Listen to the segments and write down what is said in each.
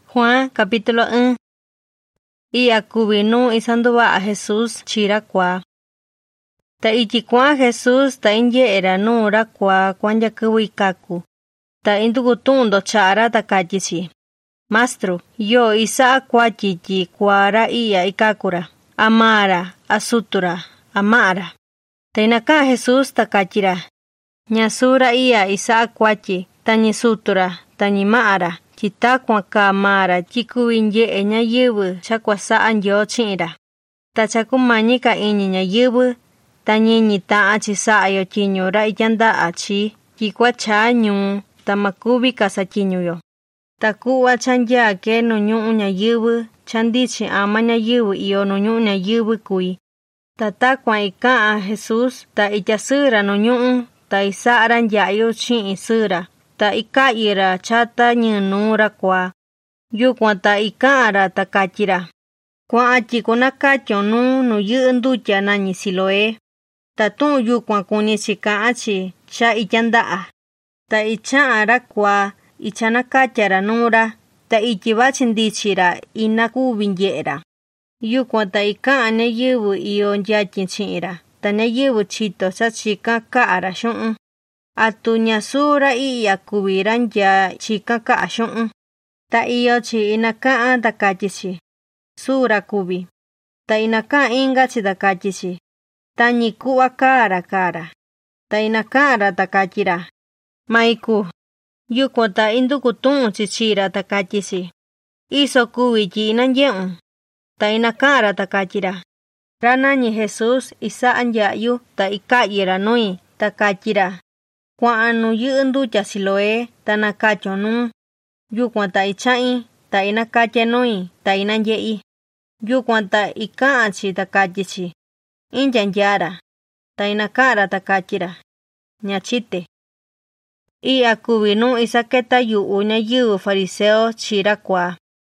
Juan capítulo 1. Iya kubinu isanduwa a Jesús chira kwa. Ta ichikwa Jesús ta inye era nura kwa kwanja kuwikaku. Ta indugutundo chara ta kachichi. Mastro, yo isa kwa chichi kwara iya ikakura. Amara, asutura, amara. Ta inaka Jesús ta kachira. Nyasura iya isa kwachi, ta nyisutura, ta nyimara. Chita kwa kamara chikuwinye ñayɨvɨ chakuasa'a Nyoo chi'ira. Ta chakumañika iñi ñayɨvɨ, ta ñiñi ta'an chi sa'ayo tyiñu ra ityanda'a chi tyikua chaa ñuu ta makuvi kasatyiñuyo. Ta ku'va cha nyaake nu ñu'u ñayɨvɨ cha ndichin ama ñayɨvɨ iyo nu ñu'u ñayɨvɨ kuí. Ta takuan ika'an Jesús ta ityasɨɨra nu ñu'u ta isa'ara ndya'yu chi'in sɨɨra. Ta ika'yira chata ñɨɨnura kwa. Yukuan ta ika'anra ta katyira. Kua'an tyi kunakatyo nu yɨ'ɨ ndutya nañi Siloé. Ta tu'un yukuan kunichi ka'an-chi cha ityanda'a. Ta icha'anra kwa ichanakatyara nura. Ta ityi vachi ndichira inakuvi nye'era. Yukuan ta ika'an ñayɨvɨ iyo ndyatyin chi'inra. Ta ñayɨvɨ chito cha chikan ka'ara xu'un. Atu ñasura iya kuvi ra nya chikan ka'a xu'un. Ta iyo chi inaka'an ta katyichi. Sura kuvi. Ta inaka'an ingachi ta katyichi. Tañi ku'va kara. Ta inaka'anra ta katyira. Maiku. Yukuan ta indukutu'un-chi chira ta katyichi. Iso kuvi tyi inanye'un. Ta inaka'anra ta katyira. Ra nañi Jesús isa'a ndya'yu ta ika'yira nui ta katyira. Kua'an nu yɨ'ɨ ndutya Siloé ta nakatyo nuu. Yukuan ta icha'in ta inakatye nui ta inanye'i. Yukuan ta ika'an-chi ta katyichi. Inyandyara. Ta inaka'anra ta katyira. Ñachite. Iya kuvi nu isaketa yu'u ñayɨvɨ fariseo chira kwa.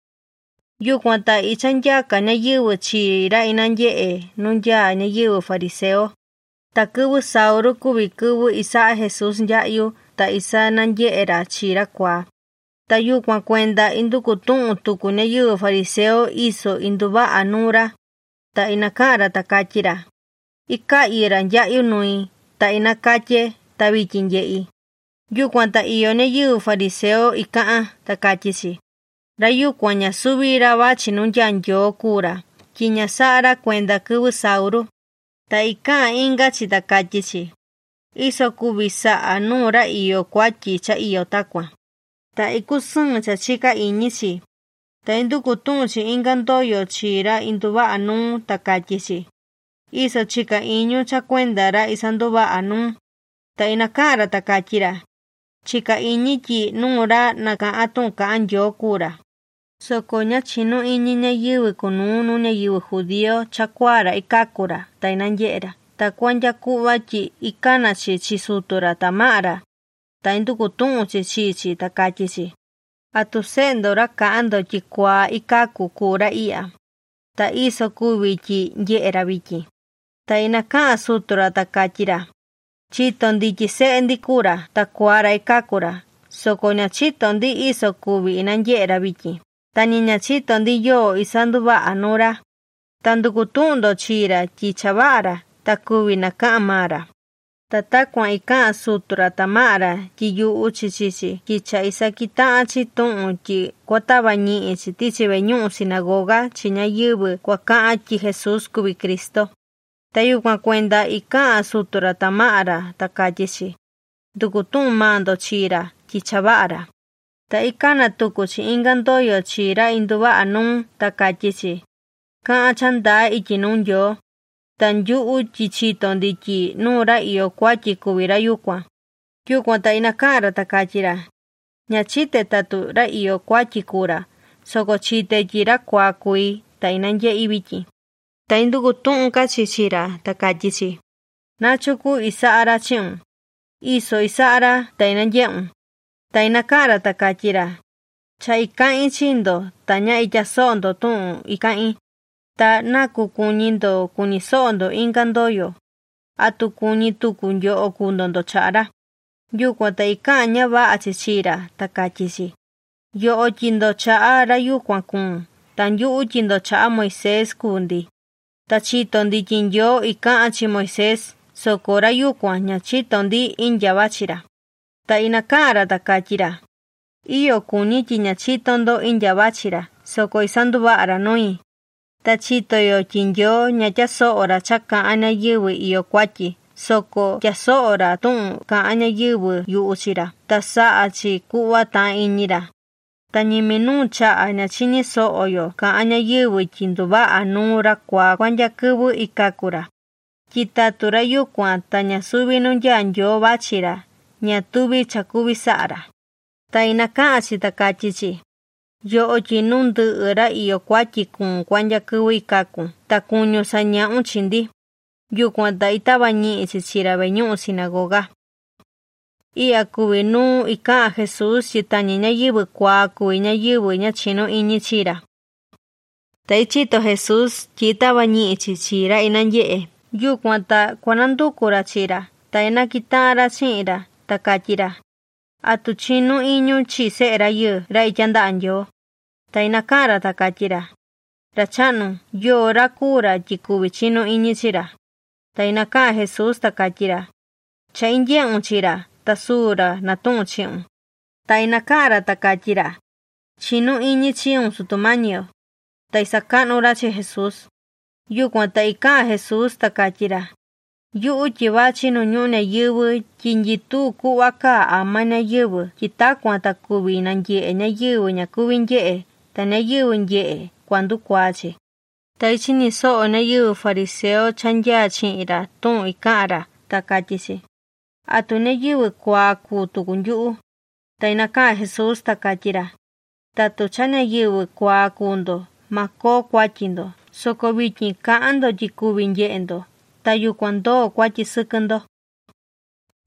Yukuan ta ichandyaka ñayɨvɨ chira inanye'e nu ndyaa ñayɨvɨ fariseo. Ta kɨvɨ sauru kuvi kɨvɨ isa'a Jesús ndya'yu ta isa nanye'era chira kwa. Ta yukuan kuenda indukutu'un tuku ñayɨvɨ fariseo iso induva'a nura. Ta inaka'anra ta katyira. Ika'yira ndya'yu nui ta inakatye ta vityin nye'i. Yukuan ta iyo ñayɨvɨ fariseo ika'an ta katyichi. Ra yukuan ñasuvi ra vachi nu ndyaa Nyoo kuura tyi ñasa'ara kuenda kɨvɨ sauru. Ta ika'an ingachi ta katyichi. Iso kuvi sa'a nuu ra iyo kuatyi cha iyo takuan. Ta ikusɨɨn cha chika iñi-chi. Ta indukutu'un-chi inka ndoyo chi ra induva'a nuu ta katyichi. Iso chika iñu cha kuenda ra isanduva'a nuu. Ta inaka'anra ta katyira. Chika iñi tyi nuu ra naka'an tu'un ka'an Nyoo kuura. Soko ñachinu iñi ñayɨvɨ kunuu nu ñayɨvɨ judío chakuara ikakura ta inanye'era. Ta kuanya ku'va tyi ikana-chi chisutura ta ma'ara. Ta indukutu'un-chi chi-chi ta katyichi. Atu se'e-ndo ra ka'an-ndo tyi kuaa ikaku kuura iya. Ta iso kuvi tyi nye'era vityin. Ta inaka'an sutura ta katyira. Chito ndi tyi se'e-ndi kuura ta kuara ikakura. Soko ña chito ndi iso kuvi inanye'era vityin. Ta ni ña chito ndi yoo isanduva'a nura. Ta ndukutu'un-ndo chira tyi chava'ara ta kuvi naka'an mara. Ta takuan ika'an sutura ta ma'ara tyi yu'u-chi chi-chi kicha isakita'an-chi tu'un tyi kuatava ñi'i-chi tichi ve'e ñu'u sinagoga chi ñayɨvɨ kuaka'an tyi Jesús kuvi Kristo. Ta yukuan kuenda ika'an sutura ta ma'ara ta katyichi. Ndukutu'un maa-ndo chira tyi chava'ara. Ta ikana tuku-chi inka ndoyo chi ra induva'a nuu ta katyichi. Ka'an chandaa ityi nuu Nyoo. Ta nyu'u tyi chito ndi tyi nuu ra iyo kuatyi kuvi ra yukuan. Yukuan ta inaka'anra ta katyira. Ña chite tatu ra iyo kuatyi kuura. Soko chite tyi ra kuaa kui ta inanye'i vityin. Ta indukutu'un kachi chira ta katyichi. Nachuku isa'ara chi'un. Iso isa'ara ta inanye'un. Ta inaka'anra ta katyira. Cha ika'in chi-ndo ta ña ityaso'o-ndo tu'un ika'in. Ta naku kuñi-ndo kuniso'o-ndo inka ndoyo. Atu kuñi tuku nyo'o kundondo cha'ra. Yukuan ta ika'an ñava'a chi chira ta katyichi. Yo'o tyindo cha'a ra yukuan kuun, ta nyu'u tyindo cha'a Moisés kuundi. Ta chitondi tyi Nyoo ika'an chi Moisés, soko ra yukuan ña chitondi intya vachira. Ta ina ka'an-ra ta katyira: Iyo kuñi tyi ña chitondo intya vachira, soko isanduva'a-ra nui. Ta chitoyo tyi Nyoo ña tyaso'o-ra cha ka'an ñayɨvɨ iyo kuatyi, soko tyaso'o-ra tu'un ka'an ñayɨvɨ yu'u chi-ra, ta sa'a chi ku'va ta'an iñi-ra. Ta ñi minuu cha'a ña chiñi so'o-yo ka'an ñayɨvɨ tyi nduva'a nuu-ra kuaa kuanya kɨvɨ ikaku-ra. Tyi tatu ra yukuan ta ña suvi nu nyaa Nyoo vachira, ña tuvi cha kuvi sa'a-ra. Ta ina ka'an chi ta katyi chi: Yo'o tyi nu ndɨ'ɨ ra iyo kuatyi kuun kuanya kɨvɨ ikaku, ta kuñu saña'un chi-ndi. Yukuan ta itava ñi'i chi chi-ra ve'e ñu'u sinagoga. I'ya kuvi nuu ika'an Jesús tyi tañi ñayɨvɨ kuaa kuvi ñayɨvɨ ña chinu iñi chi-ra. Ta ichito Jesús tyi itava ñi'i chi chi-ra ina nye'e. Yukuan ta kuananduku-ra chi-ra, ta inakita'an-ra chi'in-ra, ta katyira: ¿Atu chinu iñun chi Se'e Rayɨɨ ra itya nda'a Nyoo? Ta ina ka'an-ra ta katyira: Racha'nu, yoo ra kuu-ra tyi kuvi chinu iñi chi-ra. Ta ina ka'an Jesús ta katyira: Cha inye'un chi-ra, ta suu-ra natu'un chi'un. Ta ina ka'an-ra ta katyira: Chinu iñi chiun Sutumañiyo. Ta isaka'nu-ra chi Jesús. Yukuan ta ika'an Jesús ta katyira: Yu'u tyi vachi nu ñu'u ñayɨvɨ tyi nyituu ku'va kaa ama ñayɨvɨ tyi takuan ta kuvi nanye'e ñayɨvɨ ña kuvi nye'e, ta ñayɨvɨ nye'e kuandukuaa chi. Ta ichini so'o ñayɨvɨ fariseo chantyaa chi'in-ra tu'un ika'an-ra, ta katyi chi: ¿Atu ñayɨvɨ kuaa kuu tuku nyu'u? Ta ina ka'an Jesús ta katyira: Tatu cha ñayɨvɨ kuaa kuundo, ma koo kuatyi-ndo, soko vityin ka'an-ndo tyi kuvi nye'e-ndo, ta yukuan ndoo kuatyi sɨkɨ-ndo.